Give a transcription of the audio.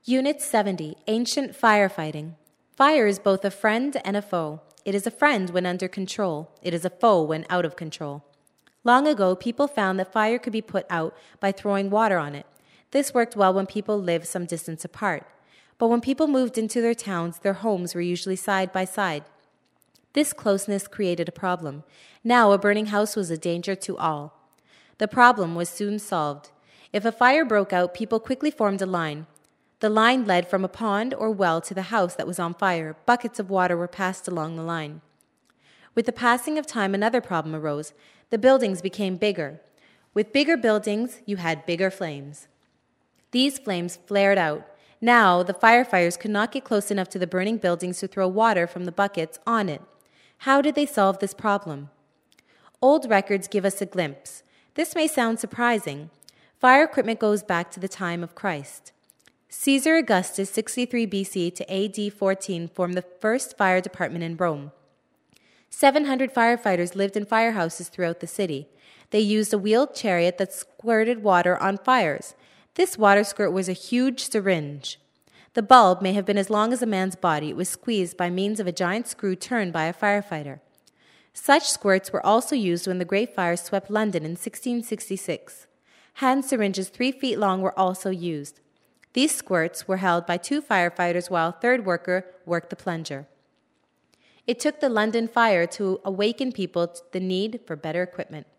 Unit 70, Ancient Firefighting. Fire is both a friend and a foe. It is a friend when under control. It is a foe when out of control. Long ago, people found that fire could be put out by throwing water on it. This worked well when people lived some distance apart. But when people moved into their towns, their homes were usually side by side. This closeness created a problem. Now a burning house was a danger to all. The problem was soon solved. If a fire broke out, people quickly formed a line. The line led from a pond or well to the house that was on fire. Buckets of water were passed along the line. With the passing of time, another problem arose. The buildings became bigger. With bigger buildings, you had bigger flames. These flames flared out. Now, the firefighters could not get close enough to the burning buildings to throw water from the buckets on it. How did they solve this problem? Old records give us a glimpse. This may sound surprising. Fire equipment goes back to the time of Christ. Caesar Augustus, 63 BC to AD 14, formed the first fire department in Rome. 700 firefighters lived in firehouses throughout the city. They used a wheeled chariot that squirted water on fires. This water squirt was a huge syringe. The bulb may have been as long as a man's body. It was squeezed by means of a giant screw turned by a firefighter. Such squirts were also used when the Great Fire swept London in 1666. Hand syringes 3 feet long were also used. These squirts were held by 2 firefighters while a third worker worked the plunger. It took the London fire to awaken people to the need for better equipment.